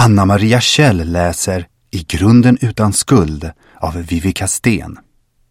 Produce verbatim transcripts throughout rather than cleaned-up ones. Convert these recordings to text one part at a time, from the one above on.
Anna Maria Kjell läser I grunden utan skuld av Vivica Sten.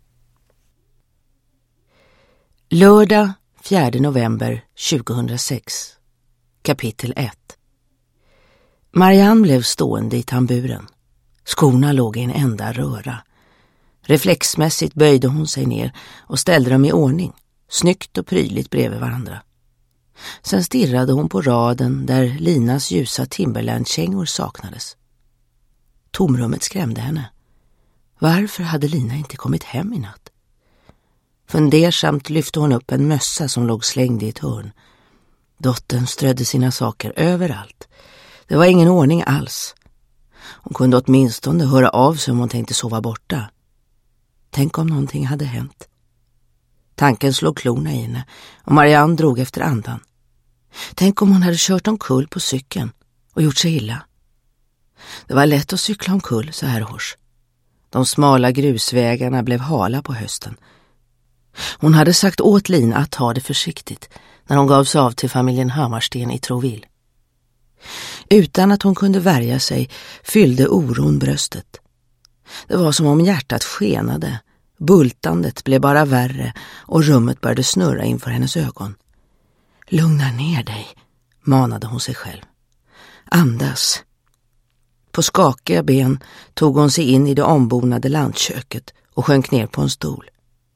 Lördag fjärde november tjugohundrasex. Kapitel ett. Marianne blev stående i tamburen. Skorna låg i en enda röra. Reflexmässigt böjde hon sig ner och ställde dem i ordning, snyggt och prydligt bredvid varandra. Sen stirrade hon på raden där Linas ljusa Timberland-kängor saknades. Tomrummet skrämde henne. Varför hade Lina inte kommit hem i natt? Fundersamt lyfte hon upp en mössa som låg slängd i ett hörn. Dottern strödde sina saker överallt. Det var ingen ordning alls. Hon kunde åtminstone höra av sig om hon tänkte sova borta. Tänk om någonting hade hänt. Tanken slog klorna i henne och Marianne drog efter andan. Tänk om hon hade kört omkull på cykeln och gjort sig illa. Det var lätt att cykla omkull så här års. De smala grusvägarna blev hala på hösten. Hon hade sagt åt Lina att ta det försiktigt när hon gav sig av till familjen Hammarsten i Troville. Utan att hon kunde värja sig fyllde oron bröstet. Det var som om hjärtat skenade. Bultandet blev bara värre och rummet började snurra inför hennes ögon. Lugna ner dig, manade hon sig själv. Andas. På skakiga ben tog hon sig in i det ombonade lantköket och sjönk ner på en stol.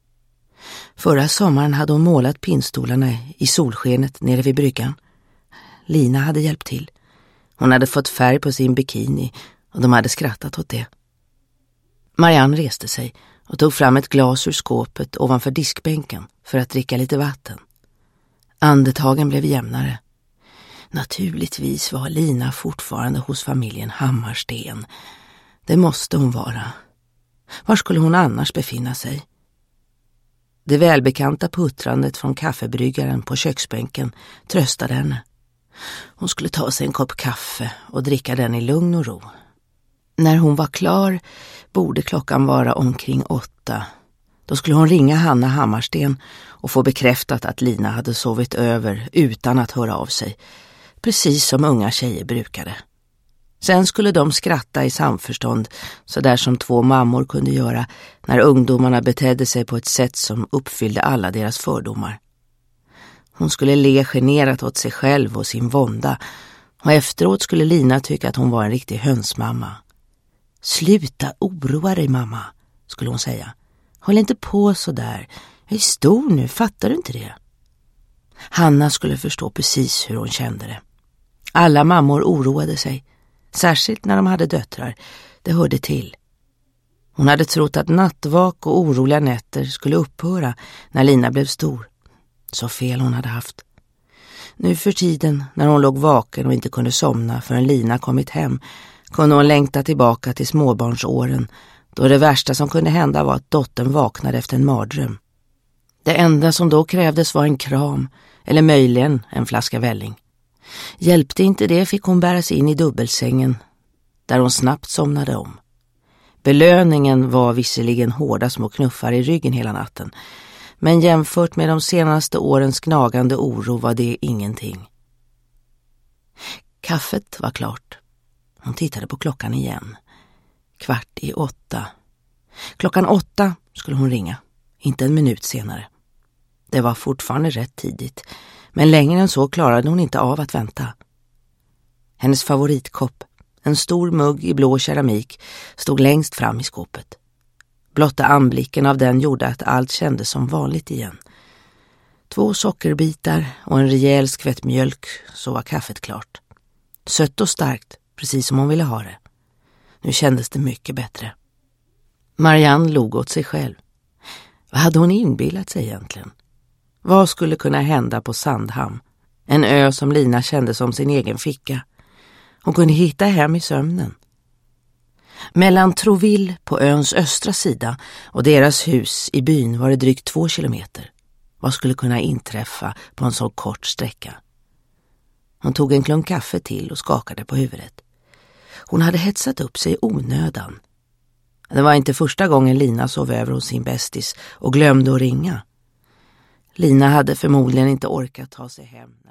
Förra sommaren hade hon målat pinnstolarna i solskenet nere vid bryggan. Lina hade hjälpt till. Hon hade fått färg på sin bikini och de hade skrattat åt det. Marianne reste sig och tog fram ett glas ur skåpet ovanför diskbänken för att dricka lite vatten. Andetagen blev jämnare. Naturligtvis var Lina fortfarande hos familjen Hammarsten. Det måste hon vara. Var skulle hon annars befinna sig? Det välbekanta puttrandet från kaffebryggaren på köksbänken tröstade henne. Hon skulle ta sig en kopp kaffe och dricka den i lugn och ro. När hon var klar borde klockan vara omkring åtta. Då skulle hon ringa Hanna Hammarsten och få bekräftat att Lina hade sovit över utan att höra av sig. Precis som unga tjejer brukade. Sen skulle de skratta i samförstånd, så där som två mammor kunde göra när ungdomarna betedde sig på ett sätt som uppfyllde alla deras fördomar. Hon skulle le generat åt sig själv och sin vånda, och efteråt skulle Lina tycka att hon var en riktig hönsmamma. Sluta oroa dig, mamma, skulle hon säga. Håll inte på så där. Jag är stor nu, fattar du inte det? Hanna skulle förstå precis hur hon kände det. Alla mammor oroade sig, särskilt när de hade döttrar. Det hörde till. Hon hade trott att nattvak och oroliga nätter skulle upphöra när Lina blev stor. Så fel hon hade haft. Nu för tiden, när hon låg vaken och inte kunde somna förrän Lina kommit hem, kunde hon längta tillbaka till småbarnsåren, då det värsta som kunde hända var att dottern vaknade efter en mardröm. Det enda som då krävdes var en kram, eller möjligen en flaska välling. Hjälpte inte det fick hon bäras in i dubbelsängen, där hon snabbt somnade om. Belöningen var visserligen hårda små knuffar i ryggen hela natten, men jämfört med de senaste årens gnagande oro var det ingenting. Kaffet var klart. Hon tittade på klockan igen. Kvart i åtta. Klockan åtta skulle hon ringa, inte en minut senare. Det var fortfarande rätt tidigt, men längre än så klarade hon inte av att vänta. Hennes favoritkopp, en stor mugg i blå keramik, stod längst fram i skåpet. Blotta anblicken av den gjorde att allt kändes som vanligt igen. Två sockerbitar och en rejäl skvätt mjölk, så var kaffet klart. Sött och starkt, precis som hon ville ha det. Nu kändes det mycket bättre. Marianne log åt sig själv. Vad hade hon inbillat sig egentligen? Vad skulle kunna hända på Sandhamn? En ö som Lina kände som sin egen ficka. Hon kunde hitta hem i sömnen. Mellan Troville på öns östra sida och deras hus i byn var det drygt två kilometer. Vad skulle kunna inträffa på en så kort sträcka? Hon tog en klunk kaffe till och skakade på huvudet. Hon hade hetsat upp sig onödan. Det var inte första gången Lina sov över hos sin bästis och glömde att ringa. Lina hade förmodligen inte orkat ta sig hem.